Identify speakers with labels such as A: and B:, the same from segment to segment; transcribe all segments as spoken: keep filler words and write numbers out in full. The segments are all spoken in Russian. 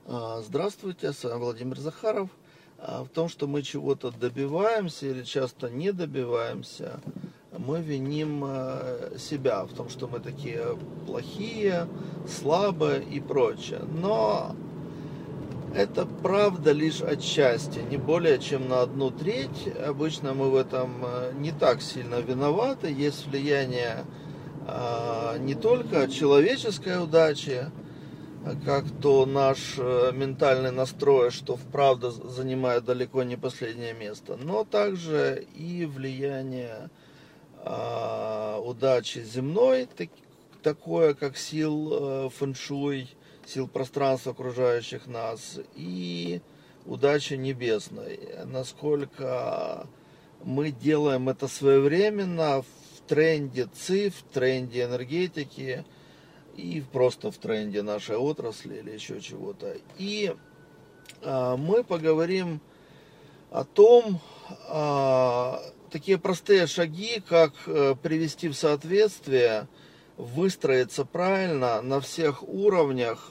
A: А, Здравствуйте, с вами Владимир Захаров. А, В том, что мы чего-то добиваемся или часто не добиваемся, мы виним а, себя в том, что мы такие плохие, слабые и прочее. Но это правда лишь отчасти, не более чем на одну треть. Обычно мы в этом а, не так сильно виноваты. Есть влияние а, не только человеческой удачи, как то наш ментальный настрой, что вправду занимает далеко не последнее место, но также и влияние э, удачи земной, так, такое как сил э, фэншуй, сил пространства окружающих нас, и удачи небесной. Насколько мы делаем это своевременно в тренде цифр, в тренде энергетики, и просто в тренде нашей отрасли или еще чего-то. И а, мы поговорим о том, а, такие простые шаги, как а, привести в соответствие, выстроиться правильно на всех уровнях,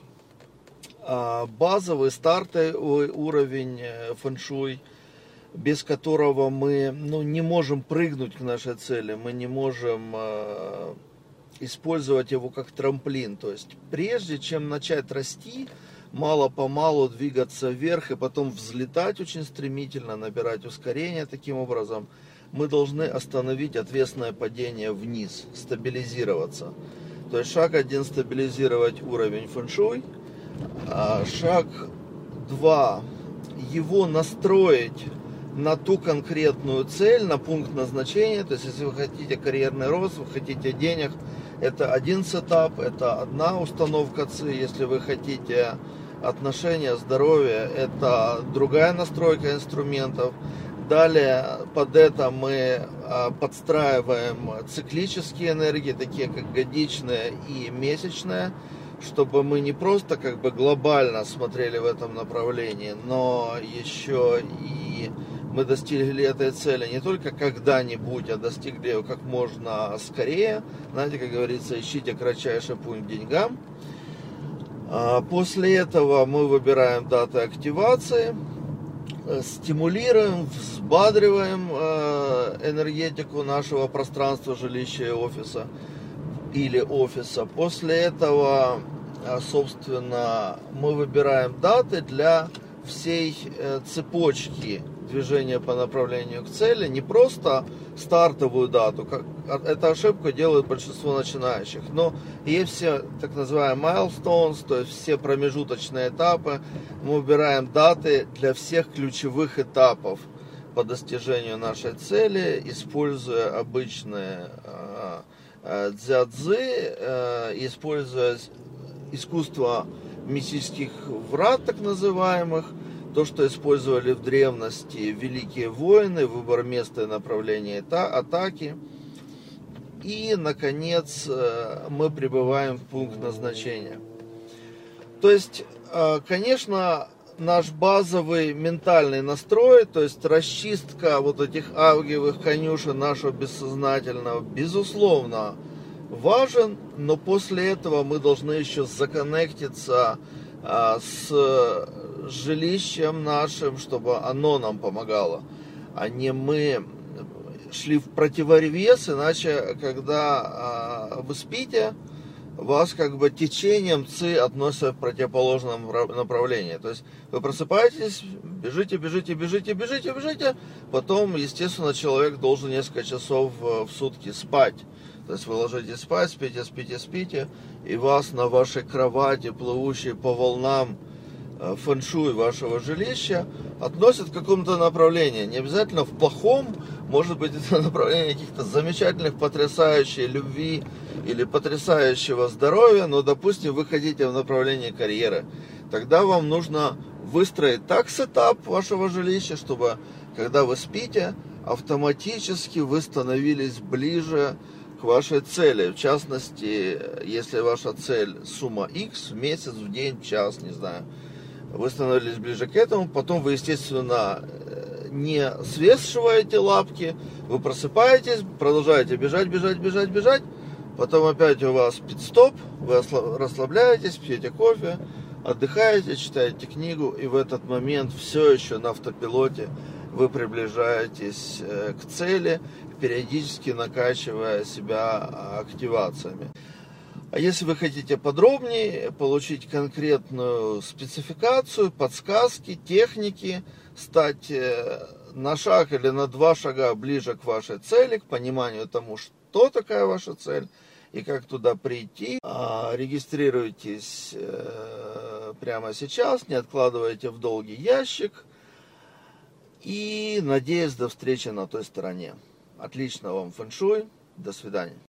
A: а, базовый стартовый уровень фэншуй, без которого мы ну, не можем прыгнуть к нашей цели, мы не можем а, использовать его как трамплин. То есть прежде чем начать расти, мало-помалу двигаться вверх и потом взлетать очень стремительно, набирать ускорение таким образом, мы должны остановить отвесное падение вниз, стабилизироваться. То есть шаг один — стабилизировать уровень фэншуй, а шаг два — его настроить на ту конкретную цель, на пункт назначения. То есть если вы хотите карьерный рост, вы хотите денег, это один сетап, это одна установка ЦИ. Если вы хотите отношения, здоровье, это другая настройка инструментов. Далее под это мы подстраиваем циклические энергии, такие как годичные и месячные, чтобы мы не просто как бы глобально смотрели в этом направлении, но еще и мы достигли этой цели не только когда-нибудь, а достигли ее как можно скорее. Знаете, как говорится, ищите кратчайший путь к деньгам. После этого мы выбираем даты активации, стимулируем, взбадриваем энергетику нашего пространства, жилища и офиса или офиса. После этого, собственно, мы выбираем даты для всей цепочки движения по направлению к цели, не просто стартовую дату, как эта ошибка делает большинство начинающих, но есть все так называемые milestones, то есть все промежуточные этапы. Мы выбираем даты для всех ключевых этапов по достижению нашей цели, используя обычные э, дзядзы, э, используя искусство мистических врат, так называемых, то, что использовали в древности великие воины, выбор места и направления атаки. И, наконец, мы прибываем в пункт назначения. То есть, конечно, наш базовый ментальный настрой, то есть расчистка вот этих авгиевых конюшен нашего бессознательного, безусловно, важен, но после этого мы должны еще законнектиться с жилищем нашим, чтобы оно нам помогало, а не мы шли в противовес. Иначе, когда вы спите, вас как бы течением ЦИ относят в противоположном направлении. То есть вы просыпаетесь, бежите, бежите, бежите, бежите, бежите, потом, естественно, человек должен несколько часов в сутки спать. То есть вы ложитесь спать, спите, спите, спите, и вас на вашей кровати, плывущей по волнам фэншуй вашего жилища, относят в каком-то направлении. Не обязательно в плохом, может быть, это направление каких-то замечательных, потрясающей любви или потрясающего здоровья, но, допустим, вы хотите в направлении карьеры. Тогда вам нужно выстроить так сетап вашего жилища, чтобы, когда вы спите, автоматически вы становились ближе к вашей цели. В частности, если ваша цель сумма X в месяц, в день, в час, не знаю, вы становились ближе к этому, потом вы, естественно, не свешиваете лапки, вы просыпаетесь, продолжаете бежать, бежать, бежать, бежать, потом опять у вас пит-стоп, вы расслабляетесь, пьете кофе, отдыхаете, читаете книгу, и в этот момент все еще на автопилоте вы приближаетесь к цели, периодически накачивая себя активациями. А если вы хотите подробнее получить конкретную спецификацию, подсказки, техники, стать на шаг или на два шага ближе к вашей цели, к пониманию тому, что такая ваша цель и как туда прийти, регистрируйтесь прямо сейчас, не откладывайте в долгий ящик и надеюсь до встречи на той стороне. Отличного вам фэн-шуй, до свидания.